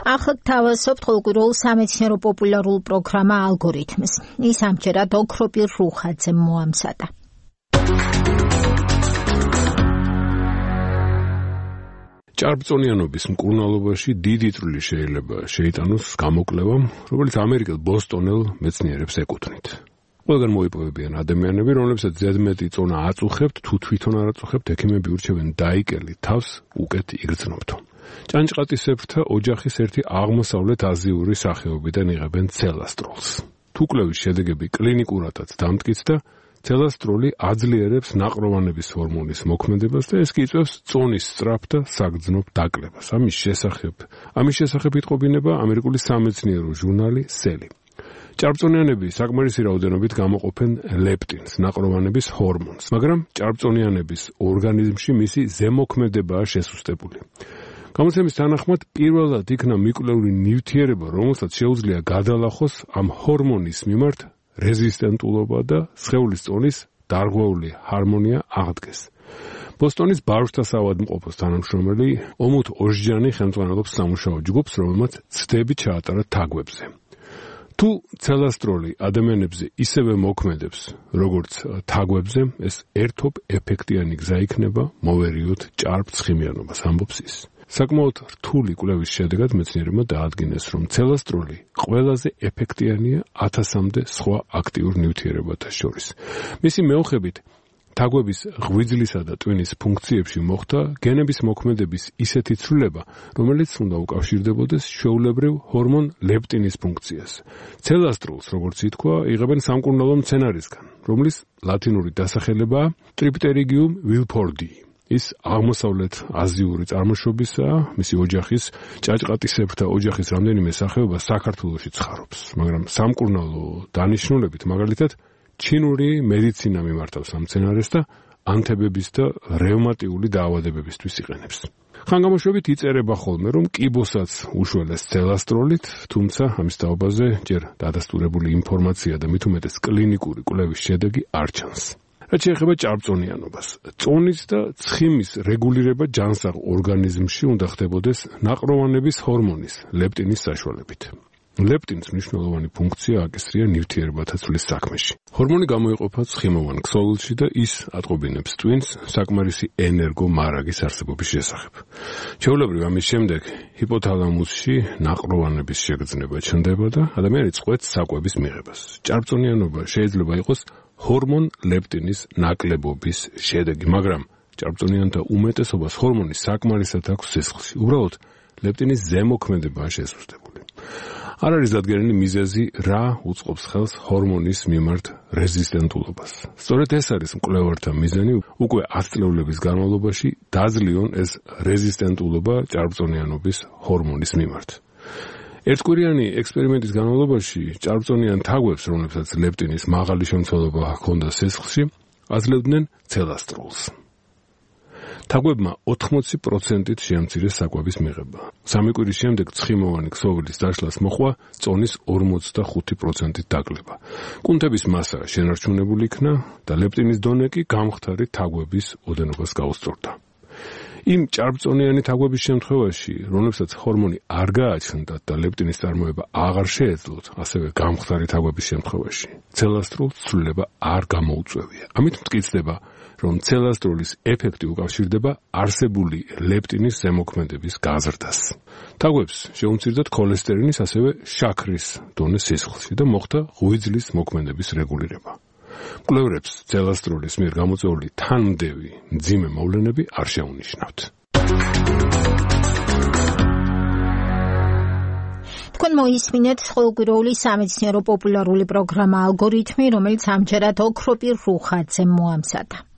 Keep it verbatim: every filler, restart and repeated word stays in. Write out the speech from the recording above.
ახლა გთავაზობთ ყოველკვირეულ სამეცნიერო პოპულარულ პროგრამა ალგორითმს. ის ამჯერად ოქროპირ რუხაძემ მოამზადა. ჭარბწონიანობის მკურნალობაში დიდი წვლილი შეიძლება შეიტანოს გამოკვლევამ, რომელიც ამერიკელ ბოსტონელ მეცნიერებს ეკუთვნით. ყველგან მოიპოვებიან ადამიანები, რომლებსაც ზედმეტი წონა აწუხებთ, თუ თვითონ არ აწუხებთ, ექიმები ურჩევენ დაიკელი თავს უკეთ იგრძნობთო. ჭანჭყატისებრთა ოჯახის ერთი აღმოსავლეთ აზიური სახეობიდან იღებენ ცელასტროლს. თუ კვლევის შედეგები კლინიკურადაც დამტკიცდა, ცელასტროლი აძლიერებს ნაყროვანების ჰორმონის მოქმედებას და ეს კი იწვევს წონის სწრაფ და საგრძნობ დაკლებას. ამის შესახებ, ამის შესახებ იტყობინება ამერიკული სამეცნიერო ჟურნალი Cell. ჭარბწონიანები საკმარისი რაოდენობით გამოყოფენ ლეპტინს, ნაყროვანების ჰორმონს, მაგრამ ჭარბწონიანების ორგანიზმში მისი ზემოქმედებაა შესუსტებული. გამოცემის თანახმად პირველად იქნა მიკვლეული ნივთიერება, რომელსაც შეუძლია გადალახოს ამ ჰორმონის მიმართ რეზისტენტულობა და სხეულის წონის დარღვეული ჰარმონია აღდგეს. ბოსტონის ბავშვთა საავადმყოფოს თანამშრომელი ომუთ ოჟჯანი ხელმძღვანელობს სამუშაო ჯგუფს, რომელმაც ცდები ჩაატარა თაგვებზე. თუ ცელასტროლი ადამიანებზე ისევე მოქმედებს, როგორც თაგვებზე, ეს ერთობ ეფექტიანი გზა იქნება მოვერიოთ ჭარბცხიმიანობას, ამბობს ის. საკმაოდ რთული კვლევის შედეგად მეცნიერებმა დაადგინეს, რომ ცელასტროლი ყველაზე ეფექტიანია ათასამდე სხვა აქტიურ ნივთიერებათა შორის. მისი მეოხებით თაგვების ღვიძლისა და ტვინის ფუნქციებში მოხდა გენების მოქმედების ისეთი ცვლილება, რომელიც უნდა უკავშირდებოდეს ჩვეულებრივ ჰორმონ ლეპტინის ფუნქციას. ცელასტროლს, როგორც ითქვა, იღებენ სამკურნალო მცენარისგან, რომლის ლათინური დასახელებაა ტრიპტერიgium wilfordi. ის აღმოსავლეთ აზიური წარმოშობისაა, მისი ოჯახის ჭაჭყატისებრთა ოჯახის რამდენიმე სახეობა საქართველოში ცხარობს, მაგრამ სამკურნალო დანიშნულებით მაგალითად ჩინური მედიცინა მიმართავს ამ მცენარეს და ანთებების და რევმატიული დაავადებებისთვის იყენებს. ხანგამოშვებით იწერება ხოლმე, რომ კიბოსაც უშველეს ცელასტროლით, თუმცა ამის თაობაზე ჯერ დადასტურებული ინფორმაცია და მით უმეტეს კლინიკური კვლევის შედეგი არ ჩანს. რაც შეეხება ჭარბწონიანობას, წონის და ცხიმის რეგულირება ჯანსაღ ორგანიზმში უნდა ხდებოდეს ნაყროვანების ჰორმონის, ლეპტინის საშუალებით. ლეპტინს მნიშვნელოვანი ფუნქცია აკისრია ნივთიერებათა ცვლის საქმეში. ჰორმონი გამოიყოფა ცხიმოვან ქსოვილში და ის ატყობინებს ტვინს საკმარისი ენერგო მარაგის არსებობის შესახებ. ჩვეულებრივ ამის შემდეგ ჰიპოთალამუსში ნაყროვანების შეგრძნება ჩნდება და ადამიანი წყვეტს საკვების მიღებას. ჭარბწონიანობა შეიძლება იყოს ჰორმონ ლეპტინის ნაკლებობის შედეგი, მაგრამ ჭარბწონიანთა უმეტესობას ჰორმონის საკმარისად აქვს სისხლში. უბრალოდ ლეპტინის ზემოქმედებაა შესუსტებული. არ არის დადგენილი მიზეზი, რა უწყობს ხელს ჰორმონის მიმართ რეზისტენტულობას. სწორედ ეს არის მკვლევართა მიზანი, უკვე ათწლეულების განმავლობაში დაძლიონ ეს რეზისტენტულობა ჭარბწონიანობის ჰორმონის მიმართ. ერთკვირიანი ექსპერიმენტის განმავლობაში ჭარბწონიან თაგვებს, რომლებსაც ლეპტინის მაღალი შემცველობა ჰქონდა სისხლში, აძლევდნენ ცელასტროლს. თაგვებმა ოთხმოცი პროცენტით შეამცირეს საკვების მიღება. სამი კვირის შემდეგ ცხიმოვანი ქსოვილის დაშლას მოჰყვა წონის ორმოცდახუთი პროცენტით დაკლება. კუნთების მასა შენარჩუნებული იქნა და ლეპტინის დონე კი გამხდარი თაგვების ოდენობას გაუსწორდა. იმ ჭარბწონიანი თაგვების შემთხვევაში, რომლებსაც ჰორმონი არ გააჩნდათ და ლეპტინის წარმოება აღარ შეეძლოთ, ასევე გამხდარი თაგვების შემთხვევაში, ცელასტროლს ცვლილება არ გამოუწვევია. ამით მტკიცდება, რომ ცელასტროლის ეფექტი უკავშირდება არსებული ლეპტინის ზემოქმედების გაზრდას. თაგვებს შეუმცირდათ ქოლესტერინის, ასევე შაქრის დონე სისხლში და მოხდა ღვიძლის მოქმედების რეგულირება. მკვლევრებს ცელასტროლის მიერ გამოწვეული თანმდევი მძიმე მოვლენები არ შეუნიშნავთ. თქვენ მოისმინეთ ყოველკვირეული სამეცნიერო პოპულარული პროგრამა ალგორითმი, რომელიც ამჯერად ოქროპირ რუხაძემ მოამზადა.